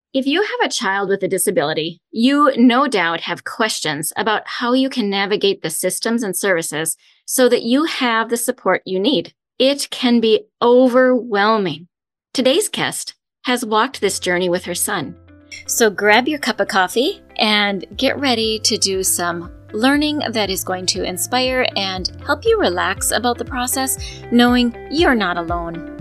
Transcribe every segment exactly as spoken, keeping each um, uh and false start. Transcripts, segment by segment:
If you have a child with a disability, you no doubt have questions about how you can navigate the systems and services so that you have the support you need. It can be overwhelming. Today's guest has walked this journey with her son. So grab your cup of coffee and get ready to do some learning that is going to inspire and help you relax about the process, knowing you're not alone.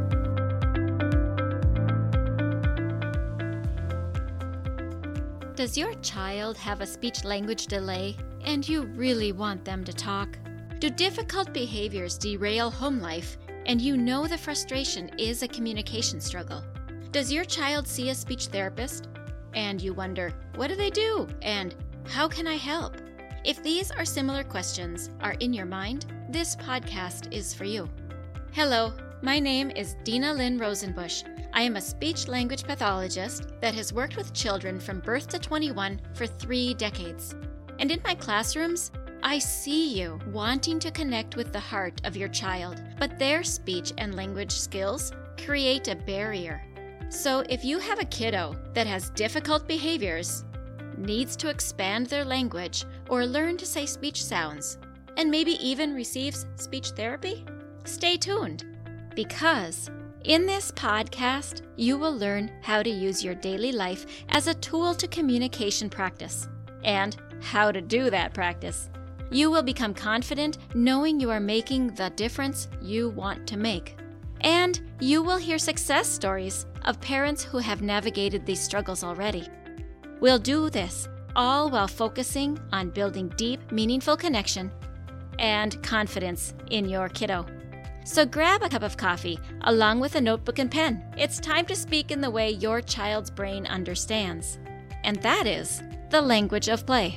Does your child have a speech-language delay and you really want them to talk? Do difficult behaviors derail home life and you know the frustration is a communication struggle? Does your child see a speech therapist and you wonder, what do they do and how can I help? If these or similar questions are in your mind, this podcast is for you. Hello, my name is Dina Lynn Rosenbusch. I am a speech-language pathologist that has worked with children from birth to twenty-one for three decades. And in my classrooms, I see you wanting to connect with the heart of your child, but their speech and language skills create a barrier. So if you have a kiddo that has difficult behaviors, needs to expand their language or learn to say speech sounds, and maybe even receives speech therapy, stay tuned, because in this podcast, you will learn how to use your daily life as a tool to communication practice and how to do that practice. You will become confident knowing you are making the difference you want to make. And you will hear success stories of parents who have navigated these struggles already. We'll do this all while focusing on building deep, meaningful connection and confidence in your kiddo. So grab a cup of coffee along with a notebook and pen. It's time to speak in the way your child's brain understands. And that is the language of play.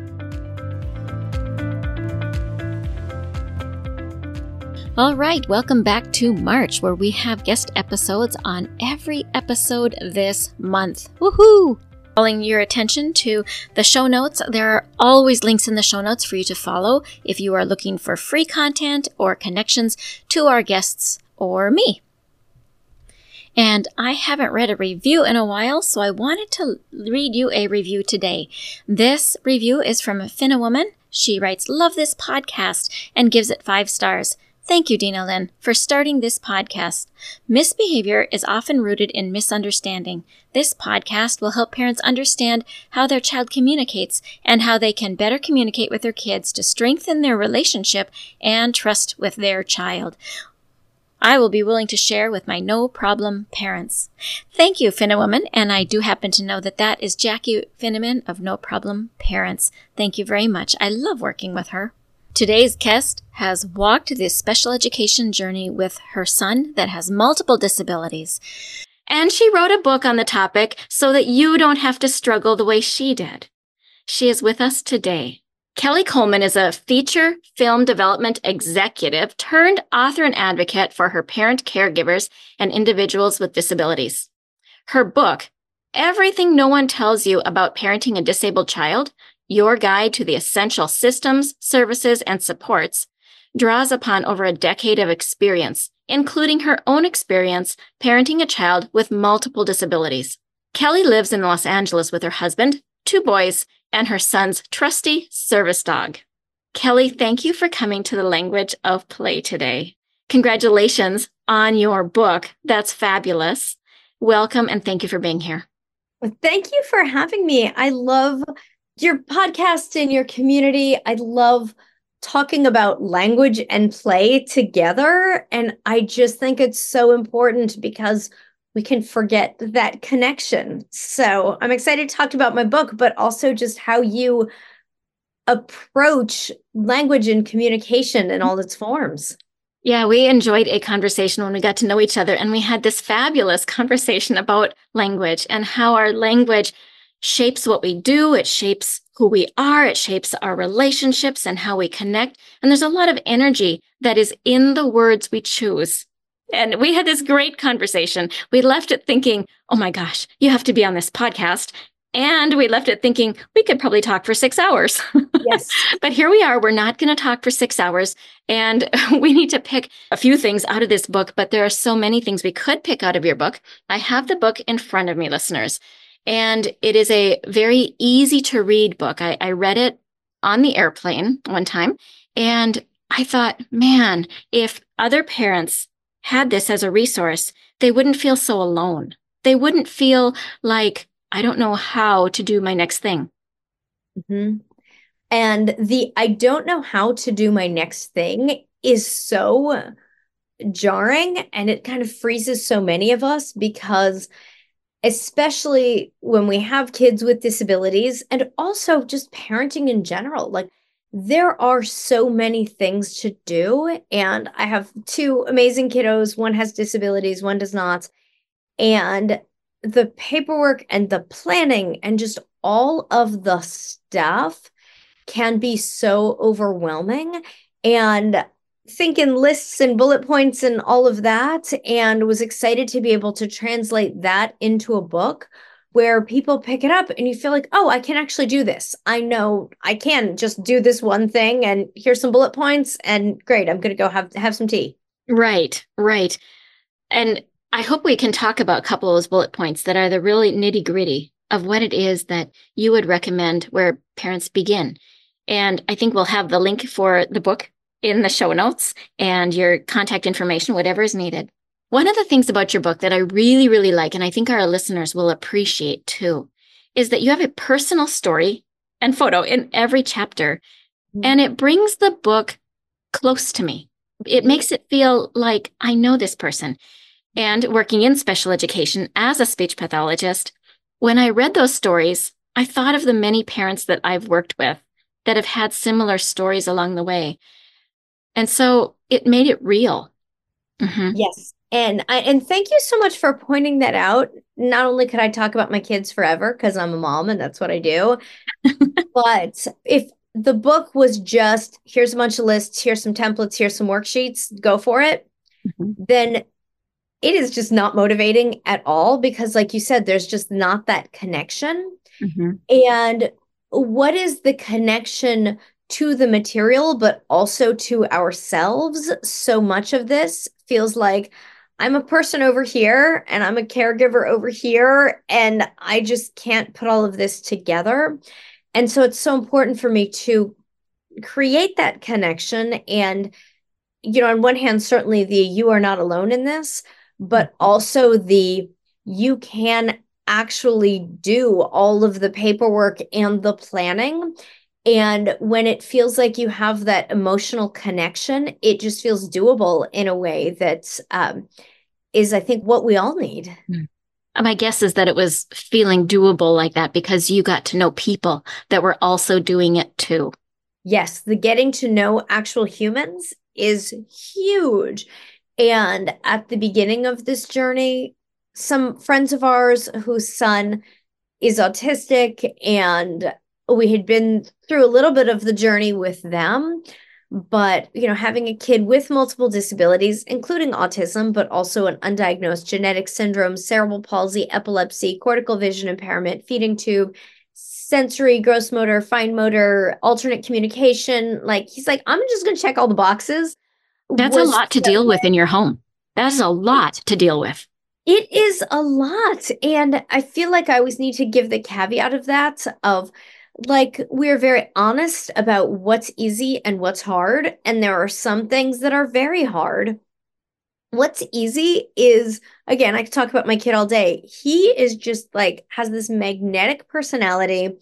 All right, welcome back to March, where we have guest episodes on every episode this month. Woohoo! Calling your attention to the show notes. There are always links in the show notes for you to follow if you are looking for free content or connections to our guests or me. And I haven't read a review in a while, so I wanted to read you a review today. This review is from Finna Woman. She writes, "Love this podcast," and gives it five stars. Thank you, Dina Lynn, for starting this podcast. Misbehavior is often rooted in misunderstanding. This podcast will help parents understand how their child communicates and how they can better communicate with their kids to strengthen their relationship and trust with their child. I will be willing to share with my no-problem parents. Thank you, Finna Woman, and I do happen to know that that is Jackie Finneman of No Problem Parents. Thank you very much. I love working with her. Today's guest has walked this special education journey with her son that has multiple disabilities. And she wrote a book on the topic so that you don't have to struggle the way she did. She is with us today. Kelly Coleman is a feature film development executive turned author and advocate for her parent caregivers and individuals with disabilities. Her book, Everything No One Tells You About Parenting a Disabled Child, Your Guide to the Essential Systems, Services, and Supports, draws upon over a decade of experience, including her own experience parenting a child with multiple disabilities. Kelly lives in Los Angeles with her husband, two boys, and her son's trusty service dog. Kelly, thank you for coming to the Language of Play today. Congratulations on your book. That's fabulous. Welcome, and thank you for being here. Well, thank you for having me. I love your podcast and your community. I love talking about language and play together. And I just think it's so important because we can forget that connection. So I'm excited to talk about my book, but also just how you approach language and communication in all its forms. Yeah, we enjoyed a conversation when we got to know each other, and we had this fabulous conversation about language and how our language shapes what we do. It shapes who we are. It shapes our relationships and how we connect. And there's a lot of energy that is in the words we choose. And we had this great conversation. We left it thinking, oh my gosh, you have to be on this podcast. And we left it thinking we could probably talk for six hours. Yes. But here we are. We're not going to talk for six hours. And we need to pick a few things out of this book, but there are so many things we could pick out of your book. I have the book in front of me, listeners. And it is a very easy to read book. I, I read it on the airplane one time. And I thought, man, if other parents had this as a resource, they wouldn't feel so alone. They wouldn't feel like, I don't know how to do my next thing. Mm-hmm. And the I don't know how to do my next thing is so jarring, and it kind of freezes so many of us, because especially when we have kids with disabilities, and also just parenting in general, like there are so many things to do. And I have two amazing kiddos. One has disabilities, one does not. And the paperwork and the planning and just all of the stuff can be so overwhelming. And thinking lists and bullet points and all of that, and was excited to be able to translate that into a book where people pick it up and you feel like, oh, I can actually do this. I know I can just do this one thing, and here's some bullet points, and great, I'm going to go have have some tea. Right, right. And I hope we can talk about a couple of those bullet points that are the really nitty gritty of what it is that you would recommend where parents begin. And I think we'll have the link for the book in the show notes and your contact information, whatever is needed. One of the things about your book that I really, really like, and I think our listeners will appreciate too, is that you have a personal story and photo in every chapter. Mm-hmm. And it brings the book close to me. It makes it feel like I know this person. And working in special education as a speech pathologist, when I read those stories, I thought of the many parents that I've worked with that have had similar stories along the way. And so it made it real. Mm-hmm. Yes. And I, and thank you so much for pointing that out. Not only could I talk about my kids forever because I'm a mom and that's what I do, but if the book was just, here's a bunch of lists, here's some templates, here's some worksheets, go for it, mm-hmm. then it is just not motivating at all, because like you said, there's just not that connection. Mm-hmm. And what is the connection to the material, but also to ourselves? So much of this feels like I'm a person over here and I'm a caregiver over here, and I just can't put all of this together. And so it's so important for me to create that connection. And, you know, on one hand, certainly the you are not alone in this, but also the you can actually do all of the paperwork and the planning. And when it feels like you have that emotional connection, it just feels doable in a way that um, is, I think, what we all need. My guess is that it was feeling doable like that because you got to know people that were also doing it too. Yes, the getting to know actual humans is huge. And at the beginning of this journey, some friends of ours whose son is autistic, and we had been through a little bit of the journey with them. But, you know, having a kid with multiple disabilities, including autism, but also an undiagnosed genetic syndrome, cerebral palsy, epilepsy, cortical vision impairment, feeding tube, sensory, gross motor, fine motor, alternate communication. Like, he's like, I'm just going to check all the boxes. That's a lot to deal with in your home. That is a lot to deal with. It is a lot. And I feel like I always need to give the caveat of that of, like, we're very honest about what's easy and what's hard. And there are some things that are very hard. What's easy is, again, I could talk about my kid all day. He is just like, has this magnetic personality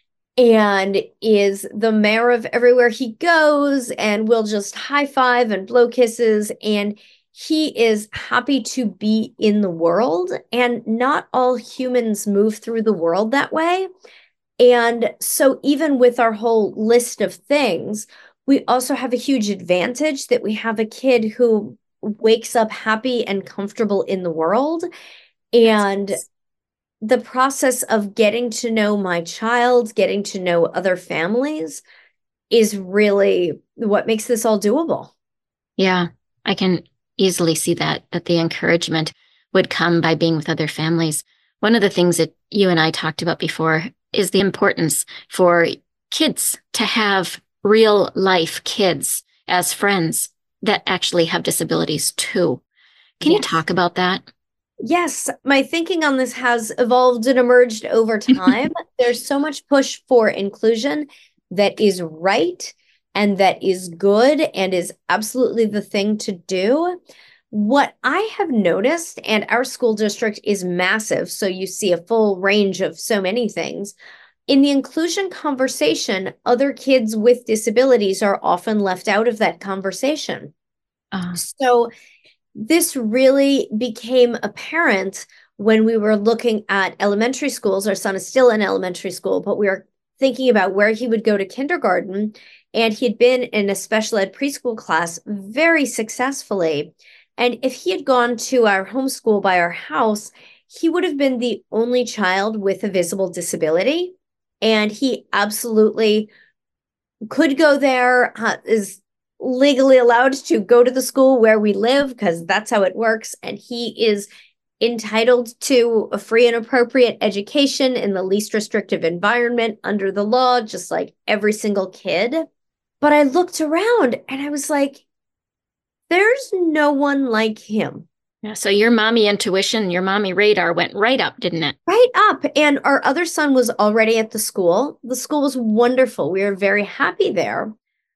and is the mayor of everywhere he goes, and will just high five and blow kisses. And he is happy to be in the world. And not all humans move through the world that way. And so even with our whole list of things, we also have a huge advantage that we have a kid who wakes up happy and comfortable in the world. And the process of getting to know my child, getting to know other families is really what makes this all doable. Yeah, I can easily see that, that the encouragement would come by being with other families. One of the things that you and I talked about before is the importance for kids to have real life kids as friends that actually have disabilities too. Can you Yes. talk about that? Yes, my thinking on this has evolved and emerged over time. There's so much push for inclusion that is right and that is good and is absolutely the thing to do. What I have noticed, and our school district is massive, so you see a full range of so many things. In the inclusion conversation, other kids with disabilities are often left out of that conversation. Uh. So this really became apparent when we were looking at elementary schools. Our son is still in elementary school, but we were thinking about where he would go to kindergarten. And he had been in a special ed preschool class very successfully. And if he had gone to our homeschool by our house, he would have been the only child with a visible disability. And he absolutely could go there, uh, is legally allowed to go to the school where we live because that's how it works. And he is entitled to a free and appropriate education in the least restrictive environment under the law, just like every single kid. But I looked around and I was like, there's no one like him. Yeah, so your mommy intuition, your mommy radar went right up, didn't it? Right up. And our other son was already at the school. The school was wonderful. We were very happy there.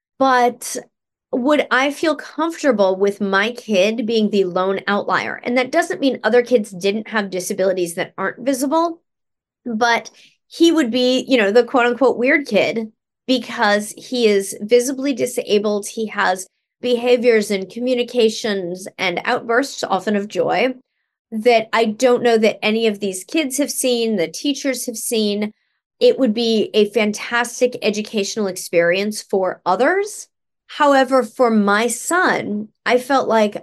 But would I feel comfortable with my kid being the lone outlier? And that doesn't mean other kids didn't have disabilities that aren't visible, but he would be, you know, the quote unquote weird kid because he is visibly disabled. He has behaviors and communications and outbursts, often of joy, that I don't know that any of these kids have seen, the teachers have seen. It would be a fantastic educational experience for others. However, for my son, I felt like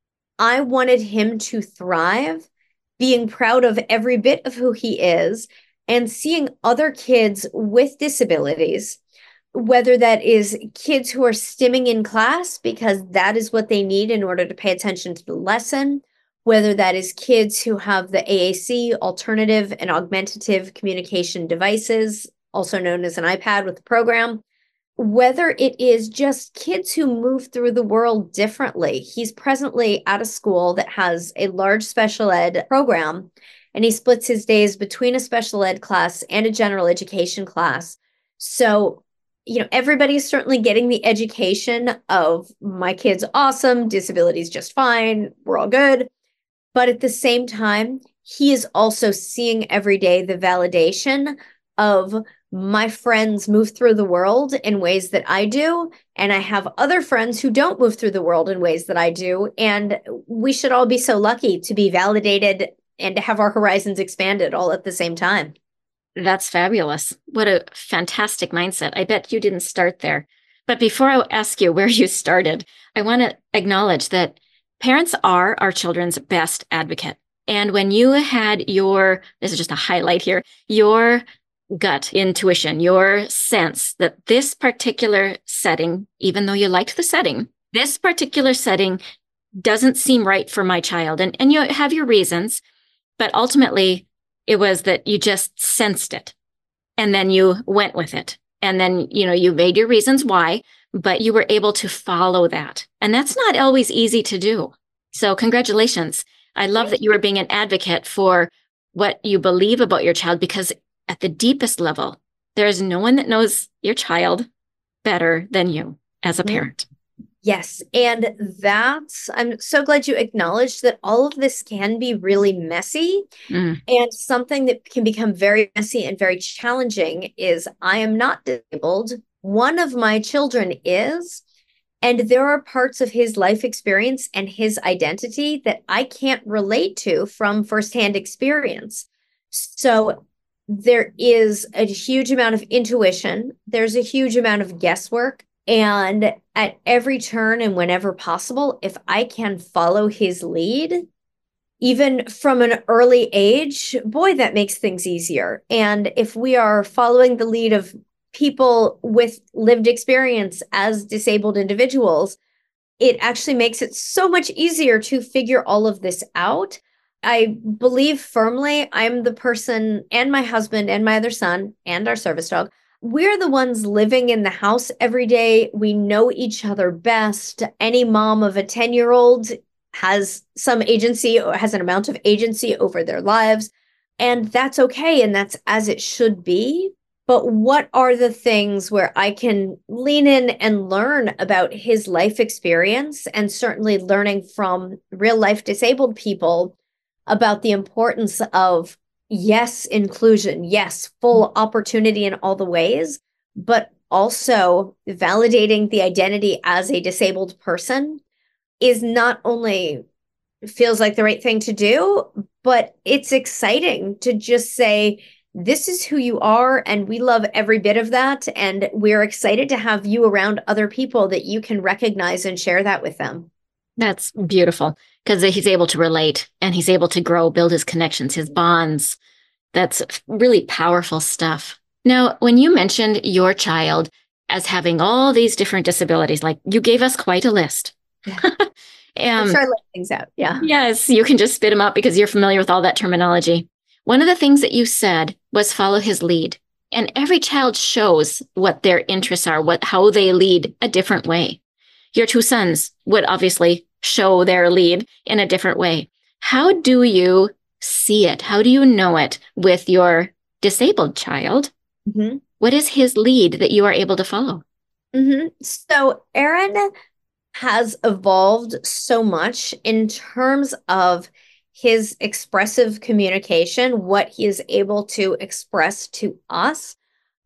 I wanted him to thrive, being proud of every bit of who he is, and seeing other kids with disabilities, whether that is kids who are stimming in class because that is what they need in order to pay attention to the lesson, whether that is kids who have the A A C, alternative and augmentative communication devices, also known as an iPad with the program, whether it is just kids who move through the world differently. He's presently at a school that has a large special ed program, and he splits his days between a special ed class and a general education class. So, you know, everybody's certainly getting the education of my kid's awesome, disability's just fine, we're all good. But at the same time, he is also seeing every day the validation of my friends move through the world in ways that I do. And I have other friends who don't move through the world in ways that I do. And we should all be so lucky to be validated and to have our horizons expanded all at the same time. That's fabulous. What a fantastic mindset. I bet you didn't start there. But before I ask you where you started, I want to acknowledge that parents are our children's best advocate. And when you had your, this is just a highlight here, your gut intuition, your sense that this particular setting, even though you liked the setting, this particular setting doesn't seem right for my child. And, and you have your reasons, but ultimately it was that you just sensed it and then you went with it. And then, you know, you made your reasons why, but you were able to follow that. And that's not always easy to do. So congratulations. I love that you are being an advocate for what you believe about your child, because at the deepest level, there is no one that knows your child better than you as a parent. Yes. And that's, I'm so glad you acknowledged that all of this can be really messy. Mm. And something that can become very messy and very challenging is I am not disabled. One of my children is, and there are parts of his life experience and his identity that I can't relate to from firsthand experience. So there is a huge amount of intuition. There's a huge amount of guesswork. And at every turn and whenever possible, if I can follow his lead, even from an early age, boy, that makes things easier. And if we are following the lead of people with lived experience as disabled individuals, it actually makes it so much easier to figure all of this out. I believe firmly I'm the person, and my husband and my other son and our service dog, we're the ones living in the house every day. We know each other best. Any mom of a ten-year-old has some agency or has an amount of agency over their lives. And that's okay. And that's as it should be. But what are the things where I can lean in and learn about his life experience, and certainly learning from real life disabled people about the importance of, yes, inclusion, yes, full opportunity in all the ways, but also validating the identity as a disabled person is not only feels like the right thing to do, but it's exciting to just say, this is who you are, and we love every bit of that. And we're excited to have you around other people that you can recognize and share that with them. That's beautiful, because he's able to relate and he's able to grow, build his connections, his bonds. That's really powerful stuff. Now, when you mentioned your child as having all these different disabilities, like you gave us quite a list. Yeah. um, try to let things out. Yeah. Yes, you can just spit them out because you're familiar with all that terminology. One of the things that you said was follow his lead. And every child shows what their interests are, what how they lead a different way. Your two sons would obviously show their lead in a different way. How do you see it? How do you know it with your disabled child? Mm-hmm. What is his lead that you are able to follow? Mm-hmm. So Aaron has evolved so much in terms of his expressive communication, what he is able to express to us,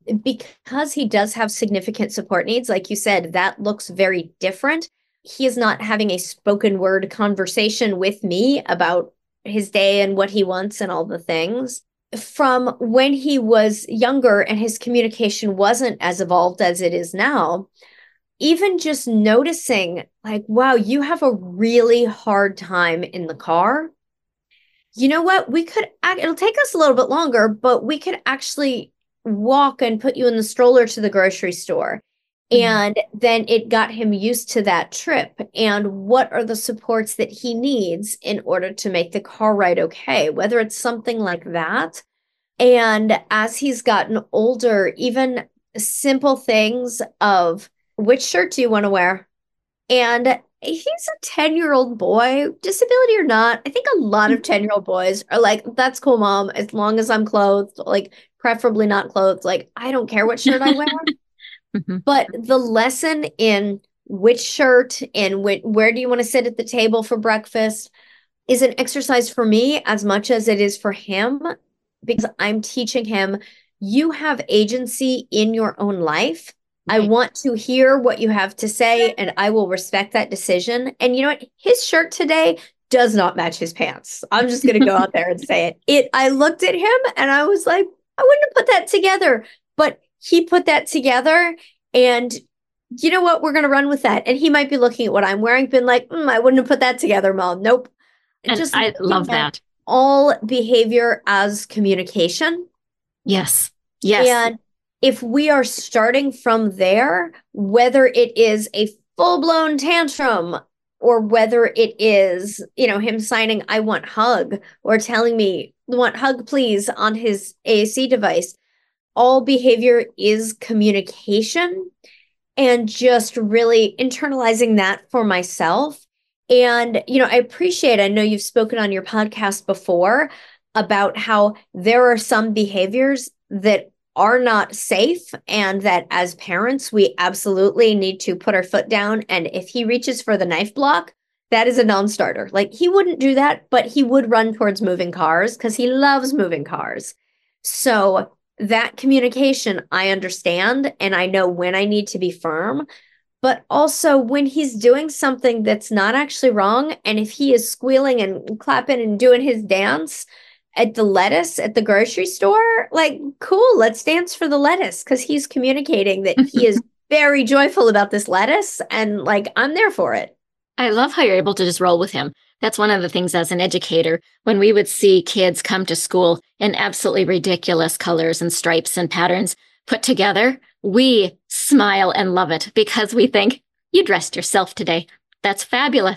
because he does have significant support needs. Like you said, that looks very different. He is not having a spoken word conversation with me about his day and what he wants and all the things. From when he was younger and his communication wasn't as evolved as it is now, even just noticing like, wow, you have a really hard time in the car. You know what? We could, it'll take us a little bit longer, but we could actually walk and put you in the stroller to the grocery store. Mm-hmm. And then it got him used to that trip. And what are the supports that he needs in order to make the car ride okay, whether it's something like that. And as he's gotten older, even simple things of, which shirt do you want to wear? And he's a ten-year-old boy, disability or not. I think a lot of ten-year-old boys are like, that's cool, mom, as long as I'm clothed, like preferably not clothed. Like, I don't care what shirt I wear. Mm-hmm. But the lesson in which shirt and wh- where do you want to sit at the table for breakfast is an exercise for me as much as it is for him, because I'm teaching him, you have agency in your own life. I want to hear what you have to say, and I will respect that decision. And you know what? His shirt today does not match his pants. I'm just going to go out there and say it. It. I looked at him and I was like, I wouldn't have put that together. But he put that together. And you know what? We're going to run with that. And he might be looking at what I'm wearing, been like, mm, I wouldn't have put that together, Mom. Nope. And just I love that. All behavior as communication. Yes. Yes. And if we are starting from there, whether it is a full-blown tantrum or whether it is, you know, him signing, I want hug, or telling me, want hug, please, on his A A C device, all behavior is communication, and just really internalizing that for myself. And, you know, I appreciate, I know you've spoken on your podcast before about how there are some behaviors that are not safe, and that as parents, we absolutely need to put our foot down. And if he reaches for the knife block, that is a non-starter. Like, he wouldn't do that, but he would run towards moving cars because he loves moving cars. So that communication, I understand, and I know when I need to be firm, but also when he's doing something that's not actually wrong. And if he is squealing and clapping and doing his dance at the lettuce at the grocery store, like, cool, let's dance for the lettuce, because he's communicating that he is very joyful about this lettuce, and like, I'm there for it. I love how you're able to just roll with him. That's one of the things as an educator, when we would see kids come to school in absolutely ridiculous colors and stripes and patterns put together, we smile and love it, because we think, you dressed yourself today. That's fabulous.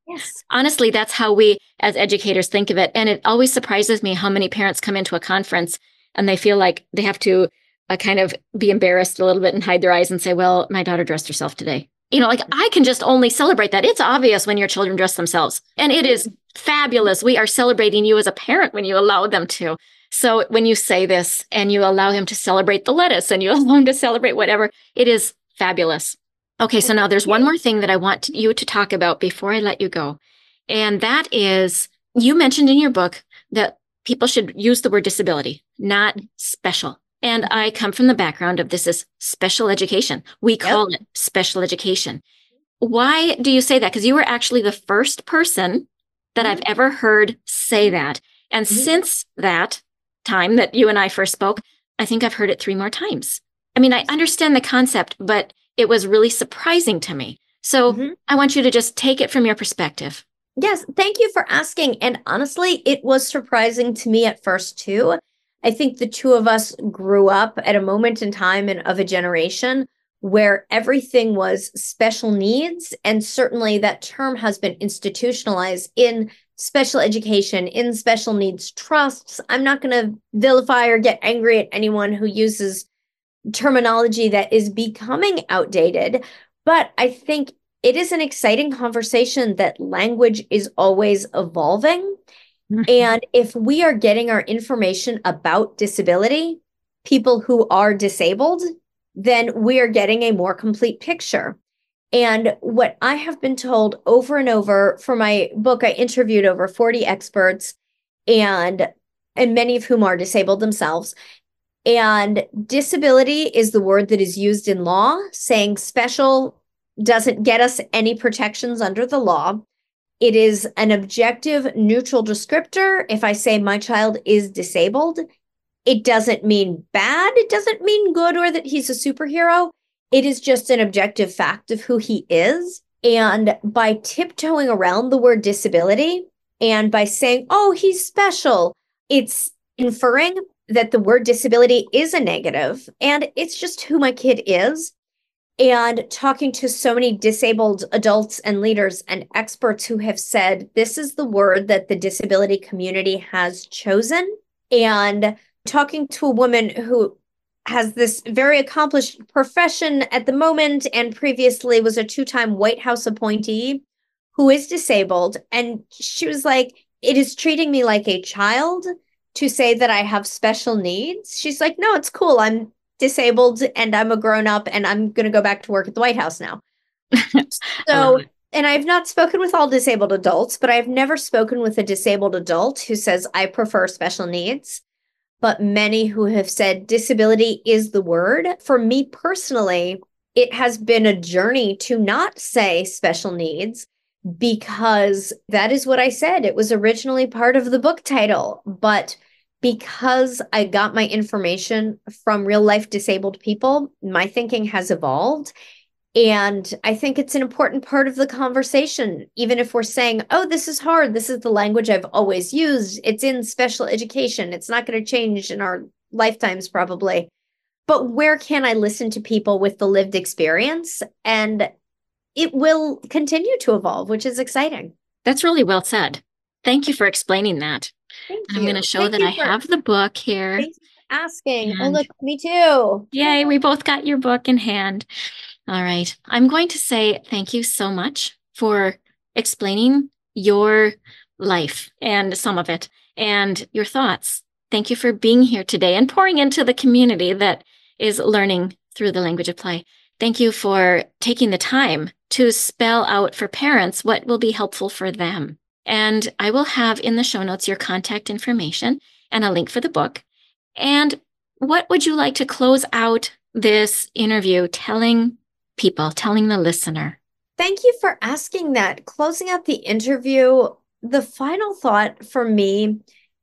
Yes. Honestly, that's how we as educators think of it. And it always surprises me how many parents come into a conference and they feel like they have to uh, kind of be embarrassed a little bit and hide their eyes and say, well, my daughter dressed herself today. You know, like I can just only celebrate that. It's obvious when your children dress themselves. And it is fabulous. We are celebrating you as a parent when you allow them to. So when you say this and you allow him to celebrate the lettuce and you allow him to celebrate whatever, it is fabulous. Okay, so now there's one more thing that I want you to talk about before I let you go. And that is, you mentioned in your book that people should use the word disability, not special. And I come from the background of this is special education. We call yep. it special education. Why do you say that? Because you were actually the first person that mm-hmm. I've ever heard say that. And mm-hmm. since that time that you and I first spoke, I think I've heard it three more times. I mean, I understand the concept, but it was really surprising to me. So mm-hmm. I want you to just take it from your perspective. Yes, thank you for asking. And honestly, it was surprising to me at first, too. I think the two of us grew up at a moment in time and of a generation where everything was special needs. And certainly that term has been institutionalized in special education, in special needs trusts. I'm not going to vilify or get angry at anyone who uses terminology that is becoming outdated. But I think it is an exciting conversation that language is always evolving. Mm-hmm. And if we are getting our information about disability, people who are disabled, then we are getting a more complete picture. And what I have been told over and over for my book, I interviewed over forty experts and, and many of whom are disabled themselves. And disability is the word that is used in law, saying special doesn't get us any protections under the law. It is an objective, neutral descriptor. If I say my child is disabled, it doesn't mean bad. It doesn't mean good or that he's a superhero. It is just an objective fact of who he is. And by tiptoeing around the word disability and by saying, oh, he's special, it's inferring that the word disability is a negative, and it's just who my kid is. And talking to so many disabled adults and leaders and experts who have said, this is the word that the disability community has chosen. And talking to a woman who has this very accomplished profession at the moment and previously was a two-time White House appointee who is disabled. And she was like, it is treating me like a child to say that I have special needs. She's like, no, it's cool. I'm disabled and I'm a grown-up and I'm going to go back to work at the White House now. So, and I've not spoken with all disabled adults, but I've never spoken with a disabled adult who says, I prefer special needs. But many who have said disability is the word. For me personally, it has been a journey to not say special needs because that is what I said. It was originally part of the book title, but because I got my information from real life disabled people, my thinking has evolved. And I think it's an important part of the conversation, even if we're saying, oh, this is hard. This is the language I've always used. It's in special education. It's not going to change in our lifetimes, probably. But where can I listen to people with the lived experience? And it will continue to evolve, which is exciting. That's really well said. Thank you for explaining that. Thank I'm you. going to show Thank that you I for- have the book here. Thanks for asking. And oh, look, me too. Yay, we both got your book in hand. All right. I'm going to say thank you so much for explaining your life and some of it and your thoughts. Thank you for being here today and pouring into the community that is learning through the language of play. Thank you for taking the time to spell out for parents what will be helpful for them. And I will have in the show notes your contact information and a link for the book. And what would you like to close out this interview telling people, telling the listener? Thank you for asking that. Closing out the interview, the final thought for me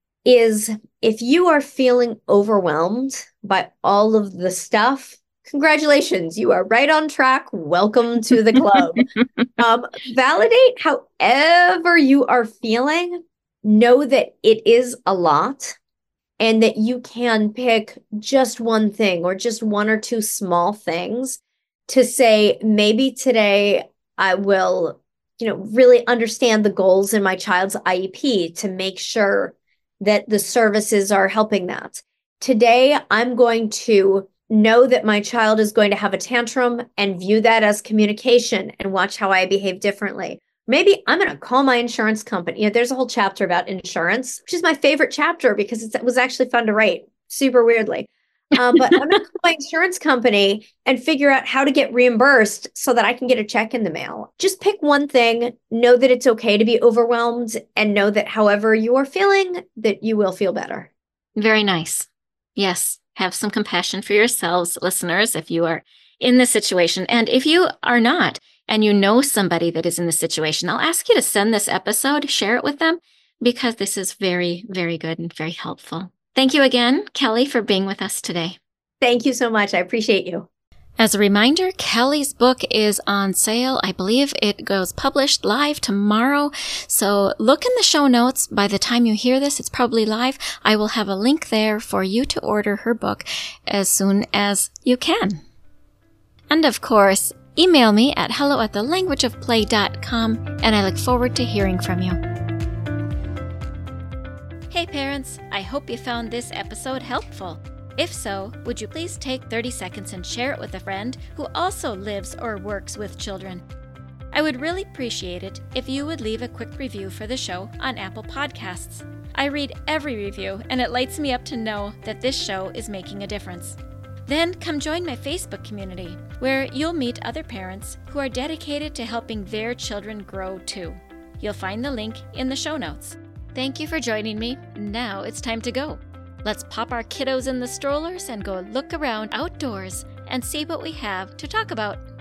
is if you are feeling overwhelmed by all of the stuff, congratulations, you are right on track. Welcome to the club. um, validate however you are feeling. Know that it is a lot and that you can pick just one thing or just one or two small things to say, maybe today I will you know, really understand the goals in my child's I E P to make sure that the services are helping that. Today, I'm going to know that my child is going to have a tantrum and view that as communication and watch how I behave differently. Maybe I'm going to call my insurance company. You know, there's a whole chapter about insurance, which is my favorite chapter because it was actually fun to write, super weirdly. Um, but I'm going to call my insurance company and figure out how to get reimbursed so that I can get a check in the mail. Just pick one thing, know that it's okay to be overwhelmed, and know that however you are feeling, that you will feel better. Very nice. Yes. Have some compassion for yourselves, listeners, if you are in this situation. And if you are not, and you know somebody that is in this situation, I'll ask you to send this episode, share it with them, because this is very, very good and very helpful. Thank you again, Kelly, for being with us today. Thank you so much. I appreciate you. As a reminder, Kelly's book is on sale. I believe it goes published live tomorrow. So look in the show notes. By the time you hear this, it's probably live. I will have a link there for you to order her book as soon as you can. And of course, email me at hello at the language of play dot com, and I look forward to hearing from you. Hey parents, I hope you found this episode helpful. If so, would you please take thirty seconds and share it with a friend who also lives or works with children? I would really appreciate it if you would leave a quick review for the show on Apple Podcasts. I read every review, and it lights me up to know that this show is making a difference. Then come join my Facebook community, where you'll meet other parents who are dedicated to helping their children grow too. You'll find the link in the show notes. Thank you for joining me. Now it's time to go. Let's pop our kiddos in the strollers and go look around outdoors and see what we have to talk about.